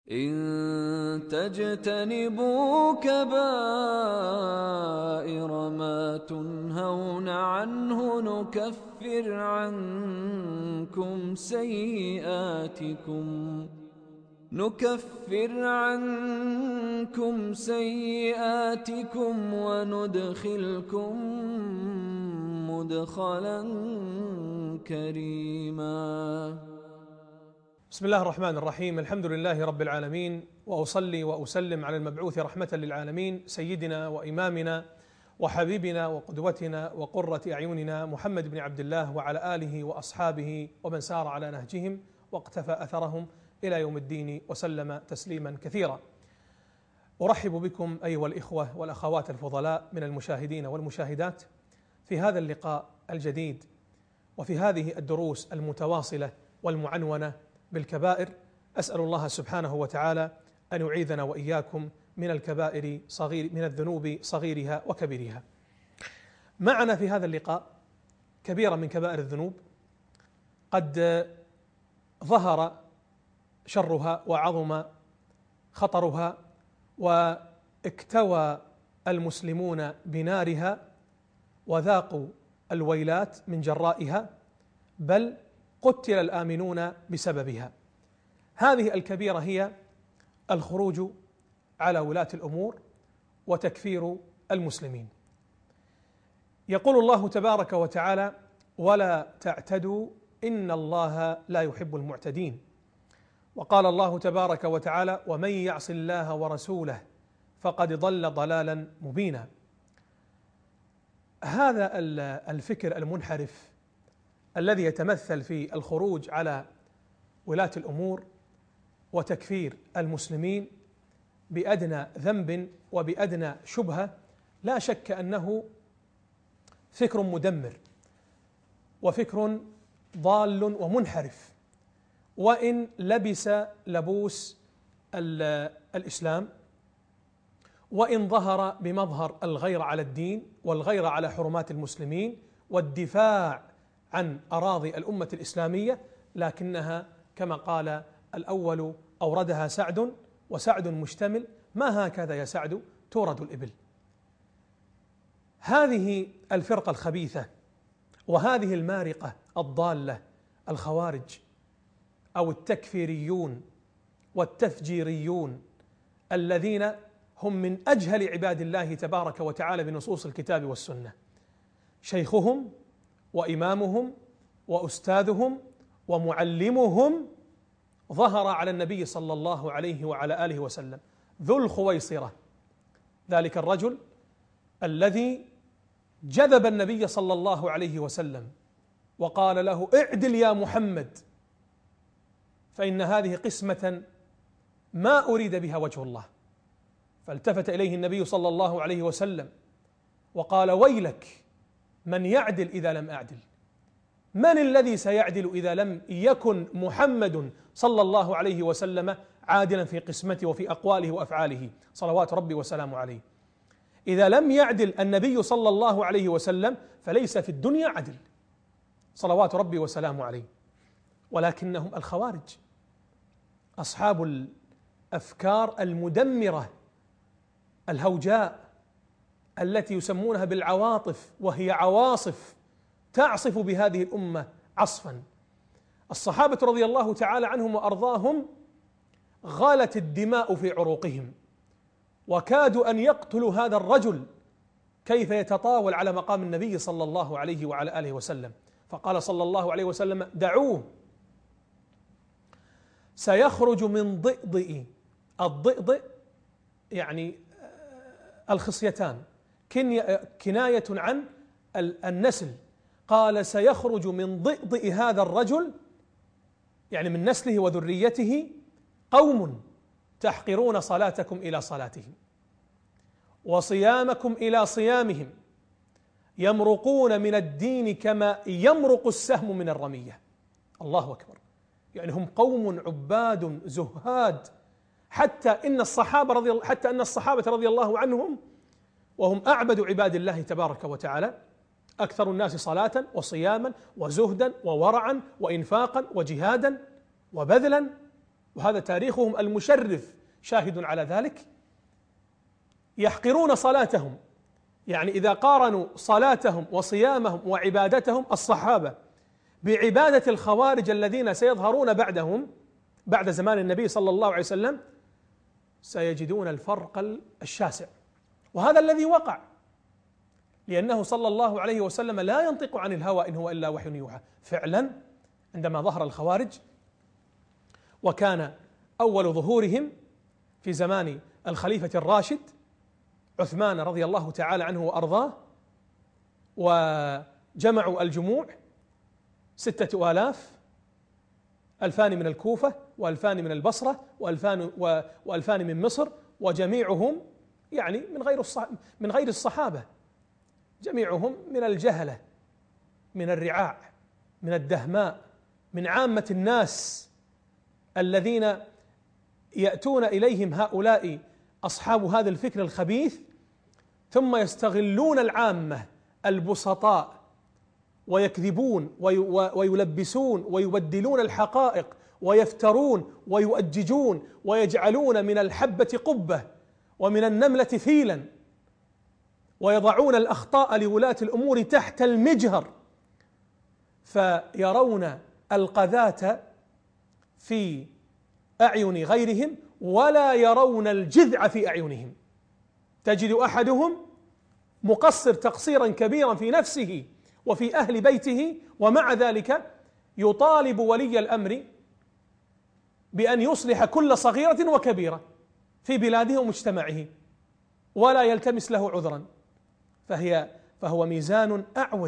إن تجتنبوا كبائر ما تنهون عنه نكفر عنكم سيئاتكم وندخلكم مدخلا كريما. بسم الله الرحمن الرحيم. الحمد لله رب العالمين، وأصلي وأسلم على المبعوث رحمة للعالمين سيدنا وإمامنا وحبيبنا وقدوتنا وقرة أعيننا محمد بن عبد الله وعلى آله وأصحابه ومن سار على نهجهم واقتفى أثرهم إلى يوم الدين وسلم تسليما كثيرا. أرحب بكم أيها الإخوة والأخوات الفضلاء من المشاهدين والمشاهدات في هذا اللقاء الجديد وفي هذه الدروس المتواصلة والمعنونة بالكبائر. أسأل الله سبحانه وتعالى أن يعيذنا وإياكم من الكبائر من الذنوب صغيرها وكبيرها. معنا في هذا اللقاء كبيرة من كبائر الذنوب قد ظهر شرها وعظم خطرها واكتوى المسلمون بنارها وذاقوا الويلات من جرائها، بل قتل الآمنون بسببها. هذه الكبيرة هي الخروج على ولاة الأمور وتكفير المسلمين. يقول الله تبارك وتعالى: ولا تعتدوا إن الله لا يحب المعتدين. وقال الله تبارك وتعالى: ومن يعص الله ورسوله فقد ضل ضلالا مبينا. هذا الفكر المنحرف الذي يتمثل في الخروج على ولاة الأمور وتكفير المسلمين بأدنى ذنب وبأدنى شبهة، لا شك أنه فكر مدمر وفكر ضال ومنحرف، وإن لبس لبوس الإسلام، وإن ظهر بمظهر الغيرة على الدين والغيرة على حرمات المسلمين والدفاع عن أراضي الأمة الإسلامية، لكنها كما قال الأول أوردها سعد وسعد مشتمل: ما هكذا يا سعد تورد الإبل. هذه الفرقة الخبيثة وهذه المارقة الضالة الخوارج أو التكفيريون والتفجيريون الذين هم من أجهل عباد الله تبارك وتعالى بنصوص الكتاب والسنة، شيخهم وإمامهم وأستاذهم ومعلمهم ظهر على النبي صلى الله عليه وعلى آله وسلم، ذو الخويصرة، ذلك الرجل الذي جذب النبي صلى الله عليه وسلم وقال له: اعدل يا محمد، فإن هذه قسمة ما أريد بها وجه الله. فالتفت إليه النبي صلى الله عليه وسلم وقال: ويلك، من يعدل إذا لم أعدل؟ من الذي سيعدل إذا لم يكن محمد صلى الله عليه وسلم عادلا في قسمته وفي أقواله وأفعاله صلوات ربي وسلامه عليه؟ إذا لم يعدل النبي صلى الله عليه وسلم فليس في الدنيا عدل صلوات ربي وسلامه عليه. ولكنهم الخوارج أصحاب الأفكار المدمرة الهوجاء التي يسمونها بالعواطف، وهي عواصف تعصف بهذه الأمة عصفا. الصحابة رضي الله تعالى عنهم وأرضاهم غالت الدماء في عروقهم وكادوا أن يقتلوا هذا الرجل كيف يتطاول على مقام النبي صلى الله عليه وعلى آله وسلم. فقال صلى الله عليه وسلم: دعوه، سيخرج من ضئضئ. الضئضئ يعني الخصيتان، كناية عن النسل. قال: سيخرج من ضئضئ هذا الرجل، يعني من نسله وذريته، قوم تحقرون صلاتكم إلى صلاتهم وصيامكم إلى صيامهم، يمرقون من الدين كما يمرق السهم من الرمية. الله أكبر. يعني هم قوم عباد زهاد، حتى أن الصحابة رضي الله عنهم وهم أعبد عباد الله تبارك وتعالى، أكثر الناس صلاة وصياما وزهدا وورعا وإنفاقا وجهادا وبذلا، وهذا تاريخهم المشرف شاهد على ذلك، يحقرون صلاتهم. يعني إذا قارنوا صلاتهم وصيامهم وعبادتهم الصحابة بعبادة الخوارج الذين سيظهرون بعدهم بعد زمان النبي صلى الله عليه وسلم، سيجدون الفرق الشاسع. وهذا الذي وقع، لأنه صلى الله عليه وسلم لا ينطق عن الهوى إن هو إلا وحي يوحى. فعلا عندما ظهر الخوارج، وكان أول ظهورهم في زمان الخليفة الراشد عثمان رضي الله تعالى عنه وأرضاه، وجمعوا الجموع 6000، 2000 من الكوفة، و2000 من البصرة، و2000 من مصر، وجميعهم يعني من غير الصحابة، جميعهم من الجهلة، من الرعاع، من الدهماء، من عامة الناس الذين يأتون إليهم هؤلاء أصحاب هذا الفكر الخبيث، ثم يستغلون العامة البسطاء ويكذبون ويلبسون ويبدلون الحقائق ويفترون ويؤججون ويجعلون من الحبة قبة ومن النملة فيلا، ويضعون الأخطاء لولاة الأمور تحت المجهر، فيرون القذاة في أعين غيرهم ولا يرون الجذع في أعينهم. تجد أحدهم مقصر تقصيرا كبيرا في نفسه وفي أهل بيته، ومع ذلك يطالب ولي الأمر بأن يصلح كل صغيرة وكبيرة في بلاده ومجتمعه ولا يلتمس له عذرا. فهو ميزان أعوج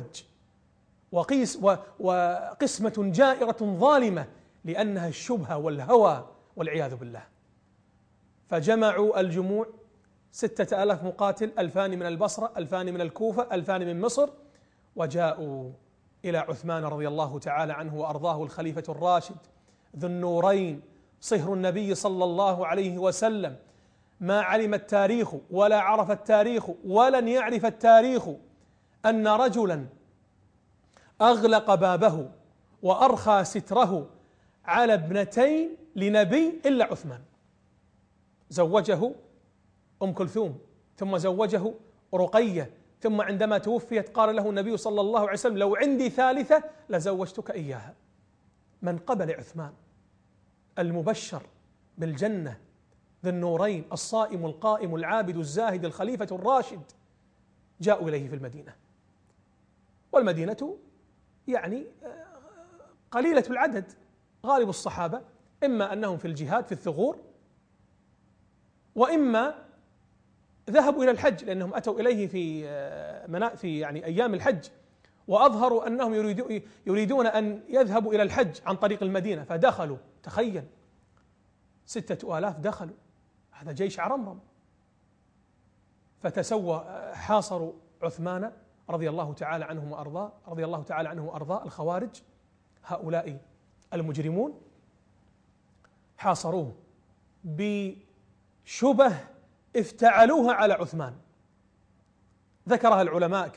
وقسمة جائرة ظالمة، لأنها الشبهة والهوى والعياذ بالله. فجمعوا الجموع 6000 مقاتل، 2000 من البصرة، 2000 من الكوفة، 2000 من مصر، وجاءوا إلى عثمان رضي الله تعالى عنه وأرضاه الخليفة الراشد ذو النورين صهر النبي صلى الله عليه وسلم. ما علم التاريخ ولا عرف التاريخ ولن يعرف التاريخ أن رجلا أغلق بابه وأرخى ستره على ابنتين لنبي إلا عثمان. زوجه أم كلثوم، ثم زوجه رقية، ثم عندما توفيت قال له النبي صلى الله عليه وسلم: لو عندي ثالثة لزوجتك إياها. من قبل عثمان المبشر بالجنة ذي النورين الصائم القائم العابد الزاهد الخليفة الراشد، جاءوا إليه في المدينة، والمدينة يعني قليلة العدد، غالب الصحابة إما أنهم في الجهاد في الثغور، وإما ذهبوا إلى الحج، لأنهم أتوا إليه في يعني أيام الحج، وأظهروا أنهم يريدون أن يذهبوا إلى الحج عن طريق المدينة، فدخلوا. تخيل 6000 دخلوا، هذا جيش عرمرم، حاصروا عثمان رضي الله تعالى عنه وأرضاه الخوارج هؤلاء المجرمون، حاصروه بشبه افتعلوها على عثمان. ذكرها العلماء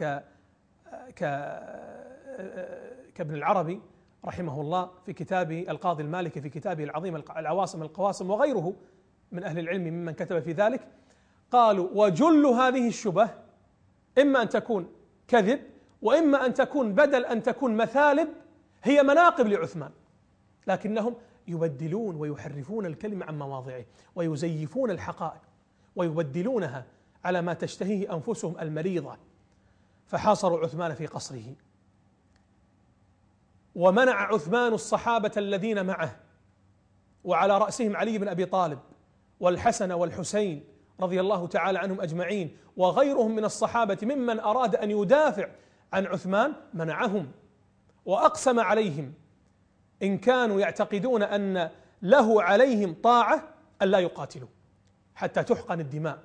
كابن العربي رحمه الله في كتابه القاضي المالكي، في كتابه العظيم العواصم القواسم، وغيره من أهل العلم ممن كتب في ذلك. قالوا: وجل هذه الشبه إما أن تكون كذب، وإما أن تكون بدل أن تكون مثالب هي مناقب لعثمان، لكنهم يبدلون ويحرفون الكلمة عن مواضعه ويزيفون الحقائق ويبدلونها على ما تشتهيه أنفسهم المريضة. فحاصروا عثمان في قصره، ومنع عثمان الصحابة الذين معه، وعلى رأسهم علي بن أبي طالب والحسن والحسين رضي الله تعالى عنهم أجمعين، وغيرهم من الصحابة ممن أراد أن يدافع عن عثمان، منعهم وأقسم عليهم إن كانوا يعتقدون أن له عليهم طاعة أن لا يقاتلوا حتى تحقن الدماء،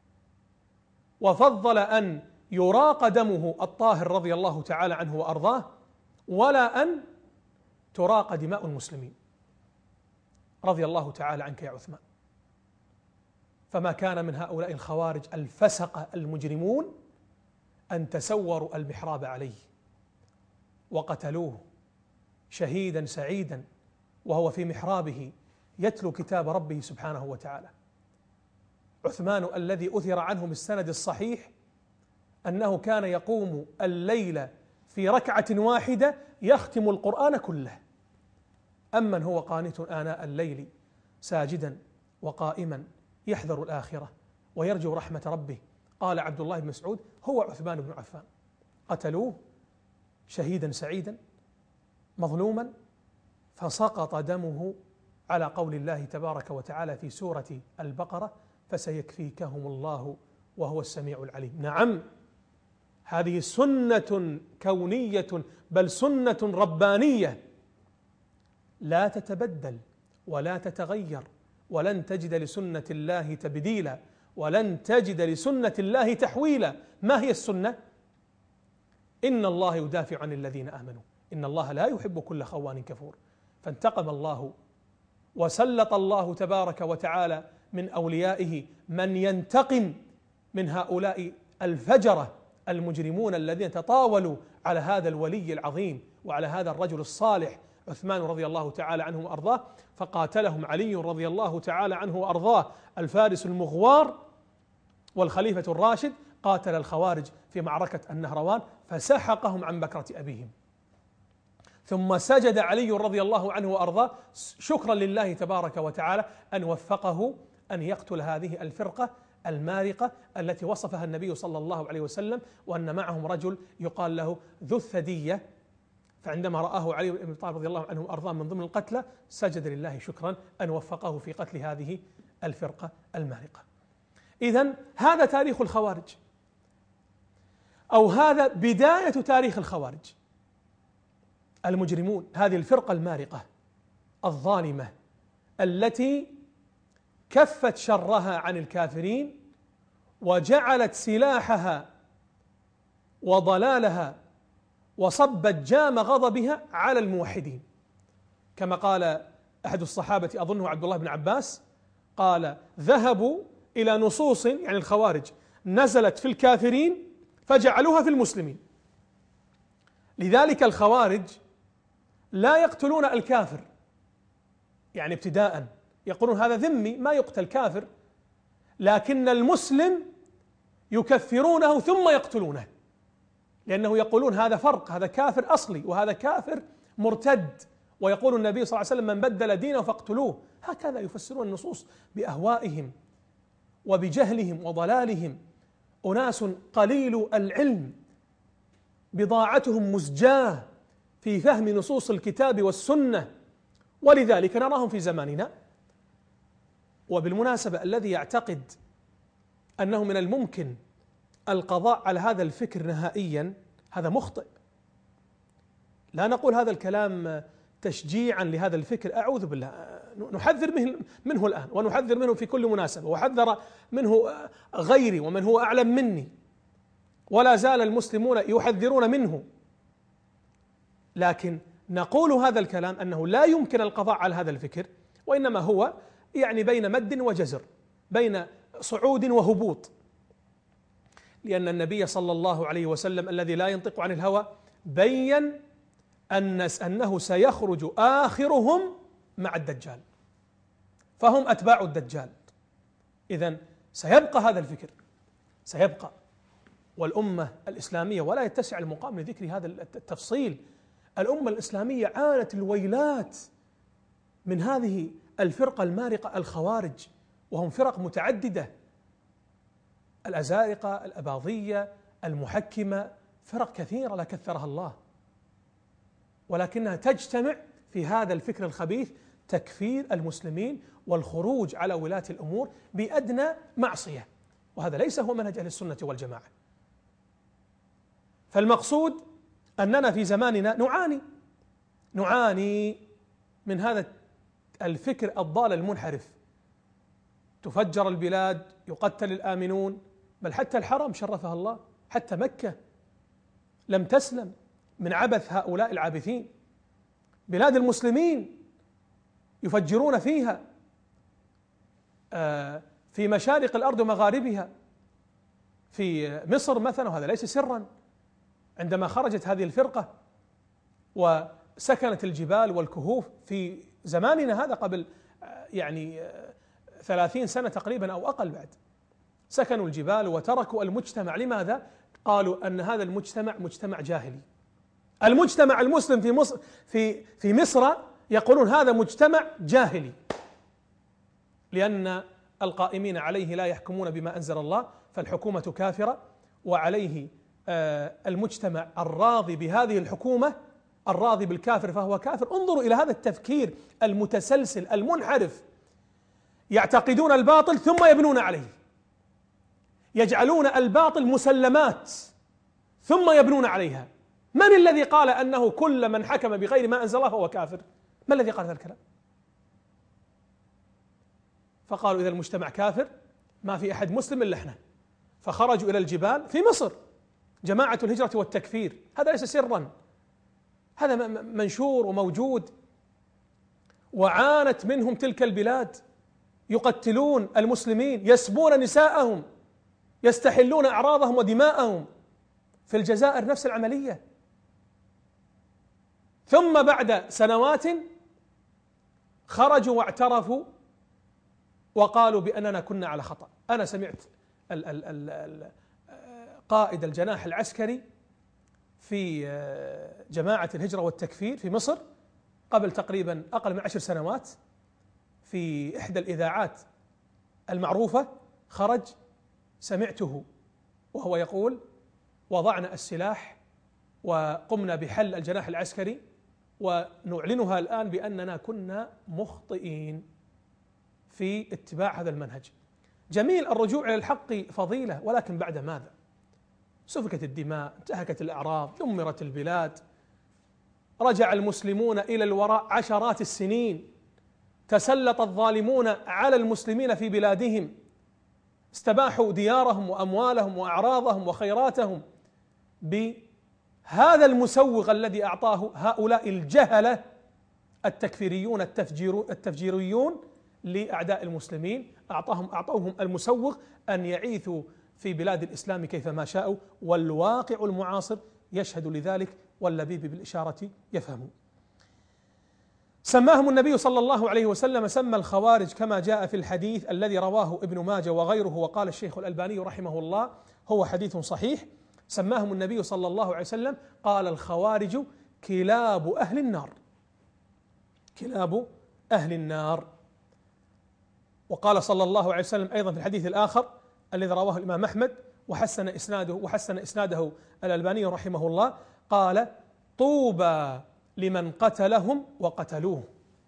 وفضل أن يراق دمه الطاهر رضي الله تعالى عنه وأرضاه، ولا أن تراق دماء المسلمين. رضي الله تعالى عنك يا عثمان. فما كان من هؤلاء الخوارج الفسقة المجرمون أن تسوروا المحراب عليه وقتلوه شهيدا سعيدا وهو في محرابه يتلو كتاب ربه سبحانه وتعالى. عثمان الذي أثر عنه بالسند الصحيح أنه كان يقوم الليل في ركعة واحدة يختم القرآن كله. أمن هو قانت آناء الليل ساجدا وقائما يحذر الآخرة ويرجو رحمة ربه؟ قال عبد الله بن مسعود: هو عثمان بن عفان. قتلوه شهيدا سعيدا مظلوما فسقط دمه على قول الله تبارك وتعالى في سورة البقرة: فسيكفيكهم الله وهو السميع العليم. نعم، هذه سنة كونية بل سنة ربانية لا تتبدل ولا تتغير، ولن تجد لسنة الله تبديلا ولن تجد لسنة الله تحويلا. ما هي السنة؟ إن الله يدافع عن الذين آمنوا، إن الله لا يحب كل خوان كفور. فانتقم الله وسلط الله تبارك وتعالى من أوليائه من ينتقم من هؤلاء الفجرة المجرمون الذين تطاولوا على هذا الولي العظيم وعلى هذا الرجل الصالح عثمان رضي الله تعالى عنه وأرضاه. فقاتلهم علي رضي الله تعالى عنه وأرضاه الفارس المغوار والخليفة الراشد، قاتل الخوارج في معركة النهروان فسحقهم عن بكرة أبيهم، ثم سجد علي رضي الله عنه وأرضاه شكرا لله تبارك وتعالى أن وفقه أن يقتل هذه الفرقة المارقة التي وصفها النبي صلى الله عليه وسلم وأن معهم رجل يقال له ذو الثدية. فعندما رآه علي بن أبي طالب رضي الله عنه وأرضاه من ضمن القتلى سجد لله شكرا أن وفقه في قتل هذه الفرقة المارقة. إذن هذا تاريخ الخوارج، أو هذا بداية تاريخ الخوارج المجرمون، هذه الفرقة المارقة الظالمة التي كفت شرها عن الكافرين وجعلت سلاحها وضلالها وصبت جام غضبها على الموحدين، كما قال أحد الصحابة أظنه عبد الله بن عباس قال: ذهبوا إلى نصوص يعني الخوارج نزلت في الكافرين فجعلوها في المسلمين. لذلك الخوارج لا يقتلون الكافر يعني ابتداء، يقولون هذا ذمي ما يقتل كافر، لكن المسلم يكفرونه ثم يقتلونه، لأنه يقولون هذا فرق، هذا كافر أصلي وهذا كافر مرتد، ويقول النبي صلى الله عليه وسلم: من بدل دينه فاقتلوه. هكذا يفسرون النصوص بأهوائهم وبجهلهم وضلالهم، أناس قليل العلم بضاعتهم مزجاة في فهم نصوص الكتاب والسنة، ولذلك نراهم في زماننا. وبالمناسبة الذي يعتقد أنه من الممكن القضاء على هذا الفكر نهائيا هذا مخطئ. لا نقول هذا الكلام تشجيعا لهذا الفكر، أعوذ بالله، نحذر منه الآن ونحذر منه في كل مناسبة، وحذر منه غيري ومن هو أعلم مني، ولا زال المسلمون يحذرون منه. لكن نقول هذا الكلام أنه لا يمكن القضاء على هذا الفكر، وإنما هو يعني بين مد وجزر، بين صعود وهبوط، لأن النبي صلى الله عليه وسلم الذي لا ينطق عن الهوى بين أنه سيخرج آخرهم مع الدجال، فهم أتباع الدجال. إذن سيبقى هذا الفكر، سيبقى، والأمة الإسلامية ولا يتسع المقام لذكر هذا التفصيل. الأمة الإسلامية عانت الويلات من هذه الفرقة المارقة الخوارج، وهم فرق متعددة: الأزارقة، الأباضية، المحكمة، فرق كثيرة لا كثرها الله، ولكنها تجتمع في هذا الفكر الخبيث: تكفير المسلمين والخروج على ولاة الأمور بأدنى معصية، وهذا ليس هو منهج أهل السنة والجماعة. فالمقصود أننا في زماننا نعاني من هذا الفكر الضال المنحرف. تفجر البلاد، يقتل الآمنون، بل حتى الحرم شرفها الله، حتى مكة لم تسلم من عبث هؤلاء العابثين. بلاد المسلمين يفجرون فيها في مشارق الأرض ومغاربها. في مصر مثلا، وهذا ليس سرا، عندما خرجت هذه الفرقة وسكنت الجبال والكهوف في زماننا هذا قبل يعني 30 سنة تقريبا أو أقل بعد. سكنوا الجبال وتركوا المجتمع. لماذا؟ قالوا أن هذا المجتمع مجتمع جاهلي. المجتمع المسلم في مصر يقولون هذا مجتمع جاهلي، لأن القائمين عليه لا يحكمون بما أنزل الله، فالحكومة كافرة، وعليه المجتمع الراضي بهذه الحكومة الراضي بالكافر فهو كافر. انظروا إلى هذا التفكير المتسلسل المنحرف. يعتقدون الباطل ثم يبنون عليه، يجعلون الباطل مسلمات ثم يبنون عليها. من الذي قال أنه كل من حكم بغير ما أنزل الله فهو كافر؟ ما الذي قال هذا الكلام؟ فقالوا إذا المجتمع كافر ما في أحد مسلم إلا إحنا، فخرجوا إلى الجبال في مصر، جماعة الهجرة والتكفير. هذا ليس سرا، هذا منشور وموجود، وعانت منهم تلك البلاد، يقتلون المسلمين، يسبون نساءهم، يستحلون أعراضهم ودماءهم. في الجزائر نفس العملية. ثم بعد سنوات خرجوا واعترفوا وقالوا بأننا كنا على خطأ. أنا سمعت قائد الجناح العسكري في جماعة الهجرة والتكفير في مصر قبل تقريبا أقل من 10 سنوات في إحدى الإذاعات المعروفة، خرج سمعته وهو يقول: وضعنا السلاح وقمنا بحل الجناح العسكري ونعلنها الآن بأننا كنا مخطئين في اتباع هذا المنهج. جميل الرجوع إلى الحق فضيلة، ولكن بعد ماذا؟ سفكت الدماء، انتهكت الأعراض، دمرت البلاد، رجع المسلمون إلى الوراء عشرات السنين، تسلط الظالمون على المسلمين في بلادهم، استباحوا ديارهم وأموالهم وأعراضهم وخيراتهم بهذا المسوغ الذي أعطاه هؤلاء الجهلة التكفيريون التفجيريون لأعداء المسلمين. أعطوهم المسوغ أن يعيثوا في بلاد الإسلام كيفما شاءوا، والواقع المعاصر يشهد لذلك، واللبيب بالإشارة يفهم. سماهم النبي صلى الله عليه وسلم، سمى الخوارج كما جاء في الحديث الذي رواه ابن ماجه وغيره، وقال الشيخ الألباني رحمه الله هو حديث صحيح. سماهم النبي صلى الله عليه وسلم، قال: الخوارج كلاب أهل النار، كلاب أهل النار. وقال صلى الله عليه وسلم أيضا في الحديث الآخر الذي رواه الإمام أحمد وحسن إسناده الألباني رحمه الله، قال: طوبى لمن قتلهم وقتلوه.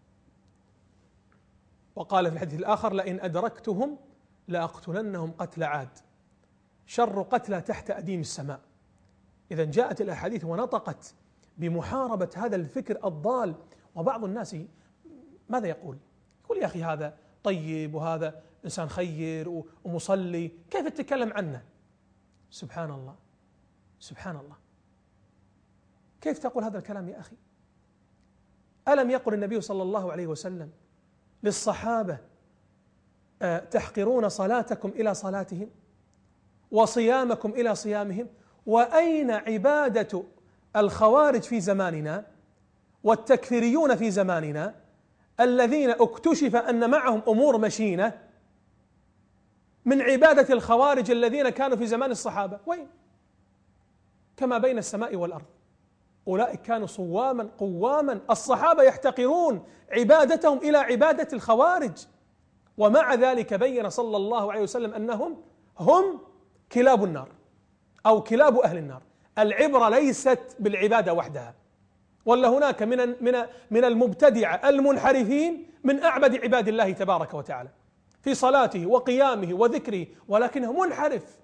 وقال في الحديث الآخر: لئن أدركتهم لأقتلنهم قتل عاد، شر قتلى تحت أديم السماء. إذا جاءت الأحاديث ونطقت بمحاربة هذا الفكر الضال. وبعض الناس ماذا يقول؟ يقول: يا أخي هذا طيب وهذا إنسان خير ومصلي، كيف تتكلم عنه؟ سبحان الله، سبحان الله، كيف تقول هذا الكلام يا أخي؟ ألم يقل النبي صلى الله عليه وسلم للصحابة: تحقرون صلاتكم إلى صلاتهم وصيامكم إلى صيامهم؟ وأين عبادة الخوارج في زماننا والتكفيريون في زماننا الذين اكتشف أن معهم أمور مشينة من عبادة الخوارج الذين كانوا في زمان الصحابة؟ وين؟ كما بين السماء والأرض. أولئك كانوا صواما قواما، الصحابة يحتقرون عبادتهم إلى عبادة الخوارج، ومع ذلك بين صلى الله عليه وسلم أنهم هم كلاب النار أو كلاب أهل النار. العبرة ليست بالعبادة وحدها، ولا هناك من المبتدعة المنحرفين من أعبد عباد الله تبارك وتعالى في صلاته وقيامه وذكره، ولكنه منحرف.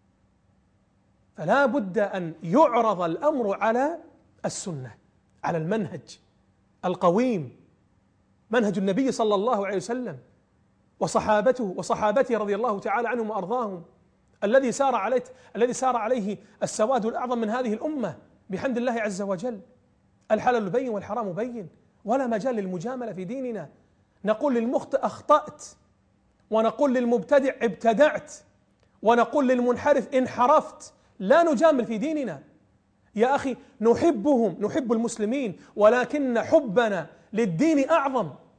فلا بد أن يعرض الأمر على السنة، على المنهج القويم، منهج النبي صلى الله عليه وسلم وصحابته رضي الله تعالى عنهم وأرضاهم، الذي سار عليه السواد الأعظم من هذه الأمة بحمد الله عز وجل. الحلال بين والحرام بين، ولا مجال للمجاملة في ديننا. نقول للمخطئ أخطأت، ونقول للمبتدع ابتدعت، ونقول للمنحرف انحرفت. لا نجامل في ديننا يا أخي، نحبهم، نحب المسلمين، ولكن حبنا للدين أعظم،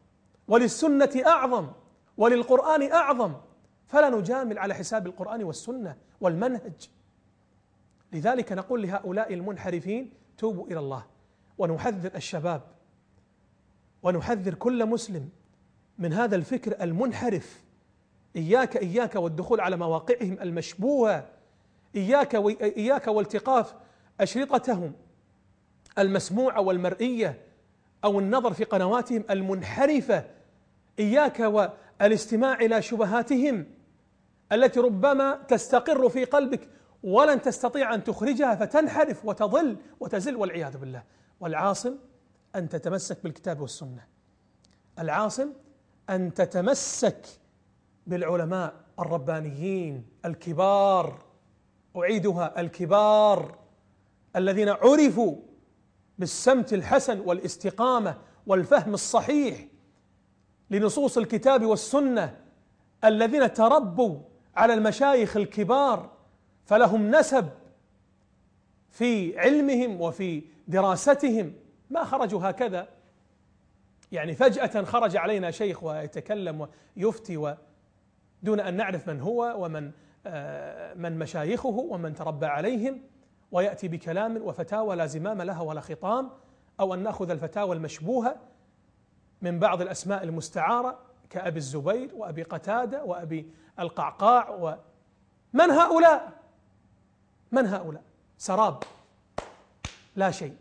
وللسنة أعظم وللقرآن أعظم، فلا نجامل على حساب القرآن والسنة والمنهج. لذلك نقول لهؤلاء المنحرفين: توبوا إلى الله. ونحذر الشباب ونحذر كل مسلم من هذا الفكر المنحرف. إياك والدخول على مواقعهم المشبوهة، إياك والتقاط أشرطتهم المسموعة والمرئية أو النظر في قنواتهم المنحرفة، إياك والاستماع إلى شبهاتهم التي ربما تستقر في قلبك ولن تستطيع أن تخرجها فتنحرف وتضل وتزل والعياذ بالله. والعاصم أن تتمسك بالكتاب والسنة، العاصم أن تتمسك بالعلماء الربانيين الكبار، أعيدها الكبار، الذين عرفوا بالسمت الحسن والاستقامة والفهم الصحيح لنصوص الكتاب والسنة، الذين تربوا على المشايخ الكبار فلهم نسب في علمهم وفي دراستهم، ما خرجوا هكذا يعني فجأة خرج علينا شيخ ويتكلم ويفتي دون أن نعرف من هو ومن من مشايخه ومن تربى عليهم، ويأتي بكلام وفتاوى لا زمام لها ولا خطام، أو أن نأخذ الفتاوى المشبوهة من بعض الأسماء المستعارة كأبي الزبير وأبي قتادة وأبي القعقاع. ومن هؤلاء؟ من هؤلاء؟ سراب لا شيء،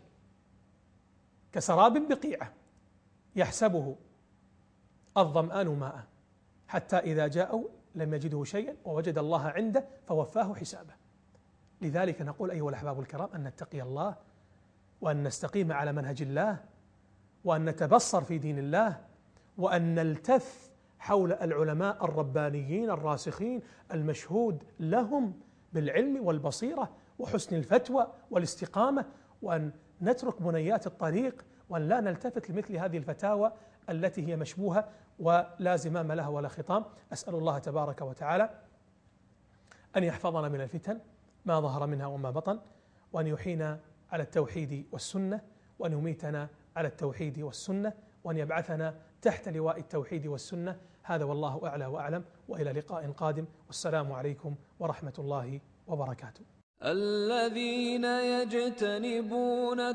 كسراب بقيعة يحسبه الظمآن ماء حتى إذا جاءوا لم يجده شيئا ووجد الله عنده فوفاه حسابه. لذلك نقول أيها الأحباب الكرام أن نتقي الله، وأن نستقيم على منهج الله، وأن نتبصر في دين الله، وأن نلتف حول العلماء الربانيين الراسخين المشهود لهم بالعلم والبصيرة وحسن الفتوى والاستقامة، وأن نترك بنيات الطريق، وأن لا نلتفت لمثل هذه الفتاوى التي هي مشبوهة ولا زمام لها ولا خطام. أسأل الله تبارك وتعالى أن يحفظنا من الفتن ما ظهر منها وما بطن، وأن يحيينا على التوحيد والسنة، وأن يميتنا على التوحيد والسنة، وأن يبعثنا تحت لواء التوحيد والسنة. هذا والله أعلى وأعلم، وإلى لقاء قادم، والسلام عليكم ورحمة الله وبركاته. الذين يجتنبون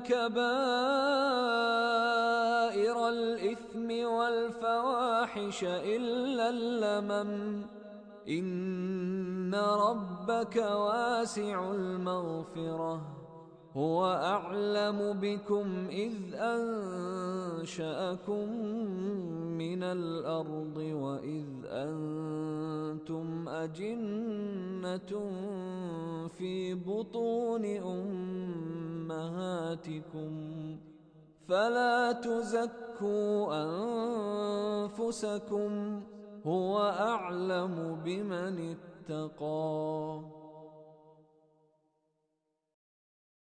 كبائر الإثم والفواحش إلا اللمم إن ربك واسع المغفرة هو أعلم بكم إذ أنشأكم من الأرض وإذ أنتم أجنة في بطون أمهاتكم فلا تزكوا أنفسكم هو أعلم بمن اتقى